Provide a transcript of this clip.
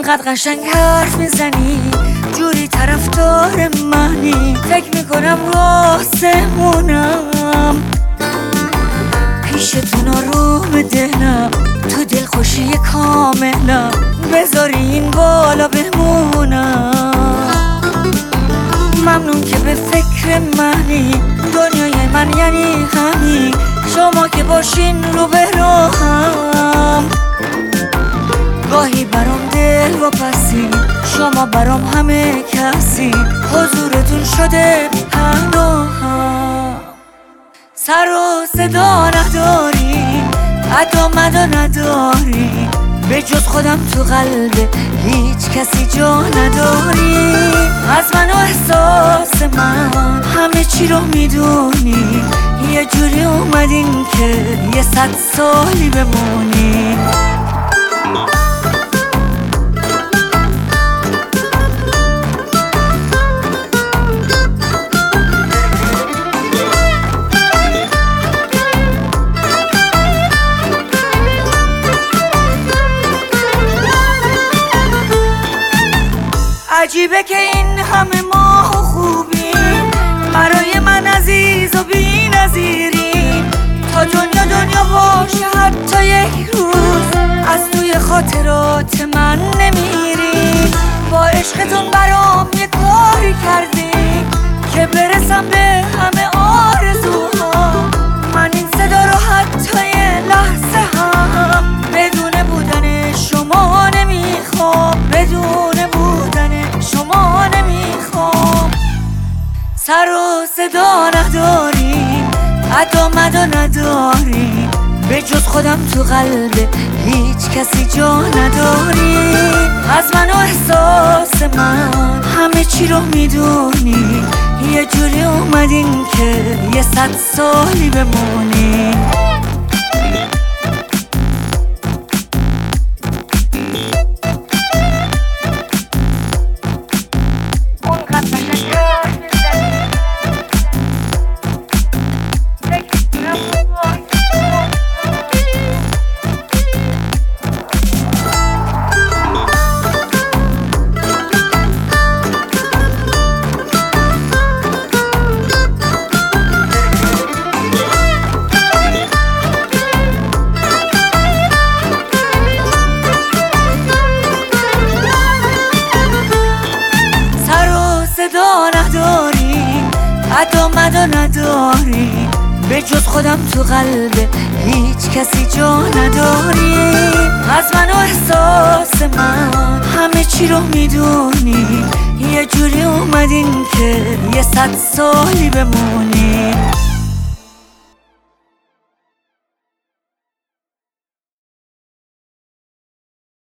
انقدر قشنگ حرف میزنی، جوری طرفدار منی، فکر میکنم راستمونم، پیشتون آروم دلم، تو دل خوشی کاملم، بذاری این بالا بمونم. ممنون که به فکر منی، دنیای من یعنی همین، شما که باشین رو به راهم. گاهی برام دل و پسی، شما برام همه کسی، حضورتون شده پناهم. سر و صدا نداری، ادا مدا نداری، به جز خودم تو قلب هیچ کسی جا نداری. از من و احساس من همه چی رو میدونی، یه جوری اومدین که 100 سالی بمونی. عجیبه که این همه ماه و خوبیم، برای من عزیز و بی نظیریم، تا دنیا باشه حتی یک روز، از توی خاطرات من نمیریم. با عشقتون برام یه کاری کردی که برسم به همه آرزوها. من این صدا رو حتی یه لحظه هم بدون بودن شما نمیخوام، بدون بودن شما نمیخوام. سر و صدا نداری، ادا مدا نداری، به جز خودم تو قلب هیچ کسی جا نداری. از من و احساس من همه چی رو میدونی، یه جوری اومدین که 100 سالی بمونی. ادا مدا نداری، به جز خودم تو قلب هیچ کسی جا نداری. از من و احساس من همه چی رو میدونی، یه جوری اومدین که 100 سالی بمونی.